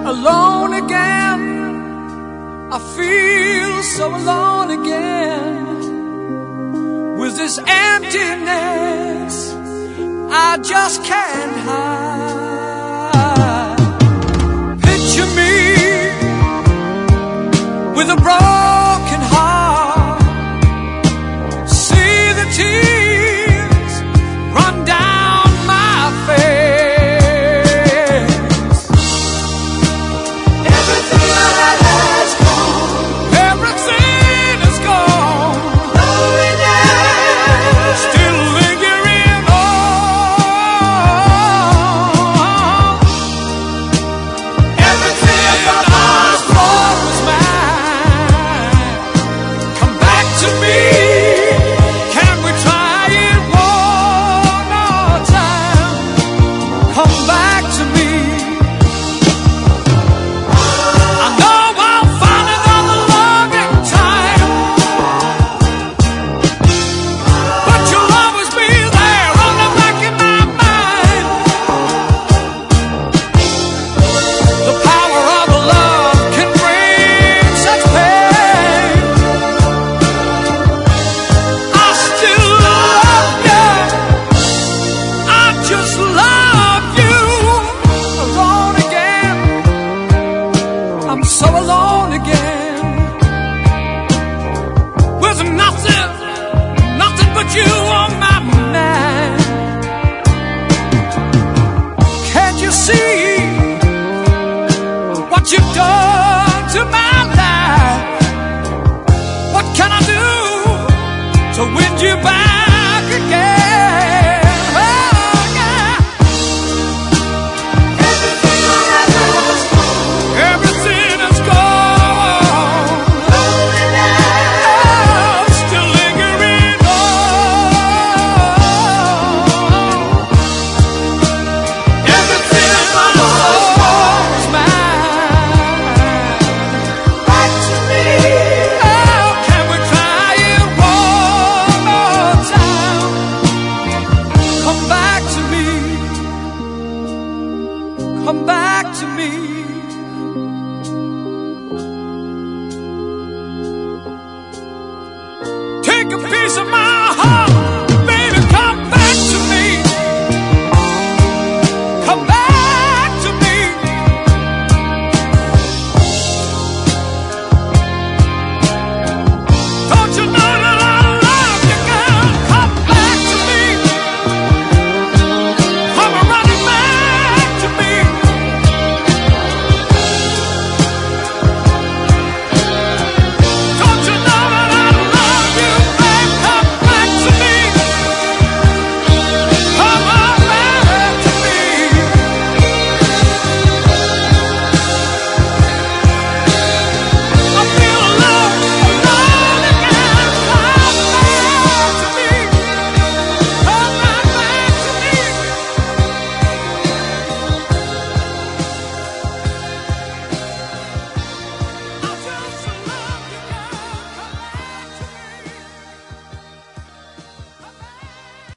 alone again. I feel so alone again. With this emptiness I just can't hide. Picture me with a broken heart. See the tears run down my face. Everything I had has gone. Everything is gone. Loneliness still lingering on. Everything I was for was mine. Come back to me. Can we try it one more time? Come back to me. I know I'll find another love in time, but you'll always be there on the back of my mind. The power of love can bring such pain. I still love you. I just love you. Alone again. I'm so alone again. With nothing, nothing but you on my mind. Can't you see what you've done to my life? What can I do to win you back again? Oh, yeah. Everything I had was gone. Everything is gone. Loneliness still lingering on. Everything I was was mine. Back to me. Oh, can we try it one more time? Come back to me. Come back to me.